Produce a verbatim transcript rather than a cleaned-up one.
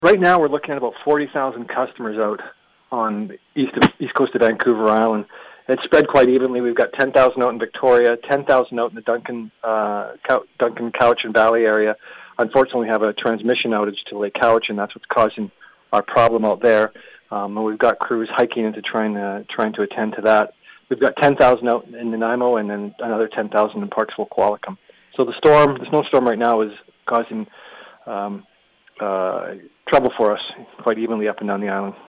Right now, we're looking at about forty thousand customers out on the east of, east coast of Vancouver Island. It's spread quite evenly. We've got ten thousand out in Victoria, ten thousand out in the Duncan uh, Cow- Duncan Cowichan Valley area. Unfortunately, we have a transmission outage to Lake Cowichan. That's what's causing our problem out there. Um, and we've got crews hiking into trying to trying to attend to that. We've got ten thousand out in Nanaimo and then another ten thousand in Parksville, Qualicum. So the storm, the snowstorm right now is causing um, uh, trouble for us quite evenly up and down the island.